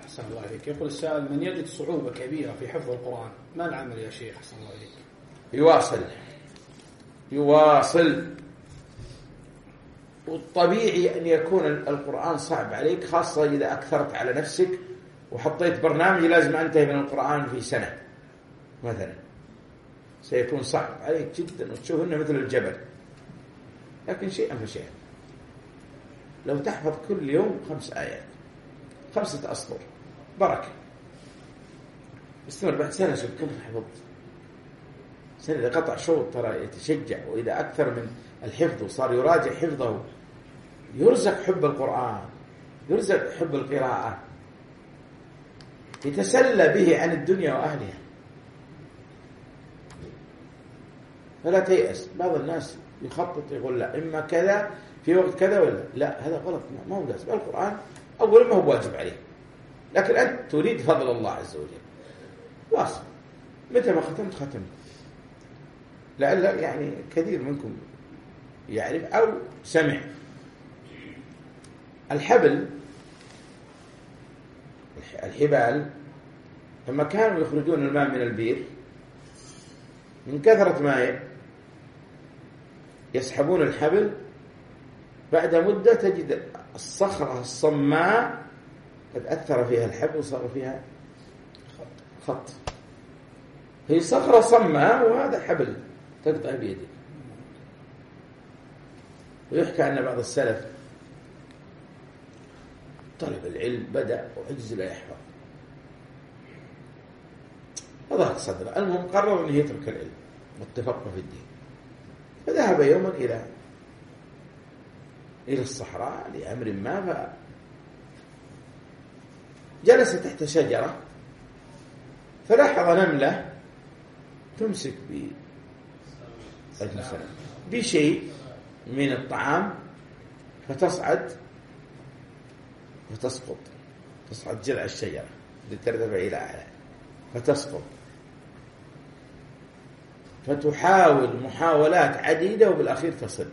أحسن الله عليك. يقول السائل: من يجد صعوبة كبيرة في حفظ القرآن ما العمل يا شيخ؟ أحسن الله عليك. يواصل. والطبيعي أن يكون القرآن صعب عليك، خاصة إذا أكثرت على نفسك وحطيت برنامج لازم أنتهي من القرآن في سنة مثلا، سيكون صعب عليك جدا وتشوف أنه مثل الجبل. لكن شيئا فشيئا، لو تحفظ كل يوم 5 آيات 5 أسطر بركة، استمر بعد سنة شوف كم حفظت. سنة إذا قطع شوط ترى يتشجع، وإذا أكثر من الحفظ وصار يراجع حفظه يرزق حب القرآن، يرزق حب القراءة، يتسلى به عن الدنيا وأهلها. فلا تيأس. بعض الناس يخطط يقول لا إما كذا في وقت كذا ولا لا، هذا غلط. ما هو لازم. القرآن أولا ما هو واجب عليه، لكن أنت تريد فضل الله عز وجل، واصل. متى ما ختمت لعل يعني كثير منكم يعرف أو سمع الحبال لما كانوا يخرجون الماء من البير من كثرة ماء يسحبون الحبل، بعد مدة تجد الصخرة الصماء قد أثر فيها الحبل وصار فيها خط. هي صخرة صماء وهذا حبل تقطع بيدك. ويحكى أن بعض السلف طلب العلم بدأ وعجز لا يحفظ، فضاق صدره. المهم قرر أنه يترك العلم والتفقه في الدين، فذهب يوما إلى الصحراء لأمر ما، فجلس تحت شجرة فلاحظ نملة تمسك بشيء من الطعام فتصعد وتسقط، تصعد جذع الشجرة لترتفع إلى أعلى فتسقط، فتحاول محاولات عديدة وبالأخير تصل.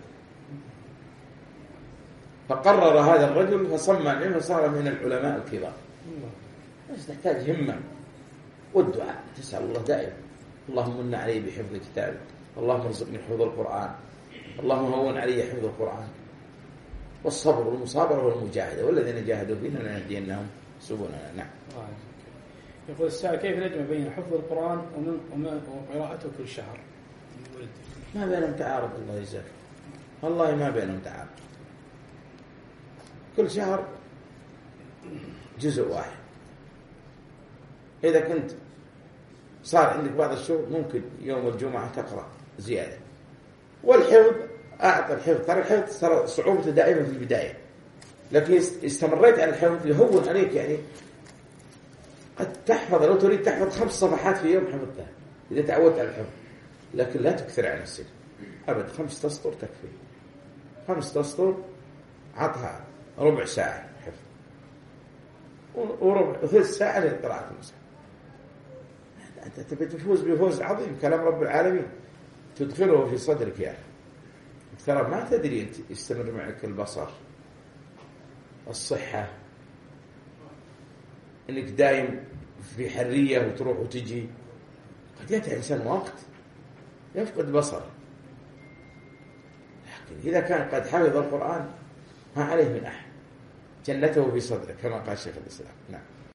فقرر هذا الرجل فصمم العلم فصار من العلماء الكبار. بس تحتاج همة والدعاء، تسأل الله دائما: اللهم من علي بحفظ كتابك، اللهم ارزقني حفظ القرآن، اللهم هون علي حفظ القرآن، والصبر والمصابرة والمجاهدة، والذين جاهدوا فينا لنهدينهم سبلنا. نعم. يقول السائل: كيف نجمع بين حفظ القرآن وقراءته كل شهر؟ ما بينهم تعارض. الله يجزاك، والله ما بينهم تعارض. كل شهر جزء واحد. إذا كنت صار عندك بعض الشهور ممكن يوم الجمعة تقرأ زيادة. والحفظ أعطى الحفظ، ترى الحفظ صار صعوبته دائما في البداية، لكن استمريت على الحفظ يهون عليك. يعني قد تحفظ، لو تريد تحفظ 5 صفحات في يوم حفظتها إذا تعودت على الحفظ، لكن لا تكثر على نفسك أبد. 5 أسطر تكفي. 5 أسطر عطها ربع ساعة حفظ، وربع ثلث ساعة لقراءة المصحف. أنت تبي تفوز بفوز عظيم، كلام رب العالمين تدخله في صدرك يا أخي. ترى ما تدري أنت يستمر معك البصر، الصحة، إنك دايم في حرية وتروح وتجي. قد يأتي إنسان وقت يفقد بصره، لكن إذا كان قد حفظ القرآن ما عليه من أحد، جنته في صدرك كما قال شيخ الإسلام. نعم.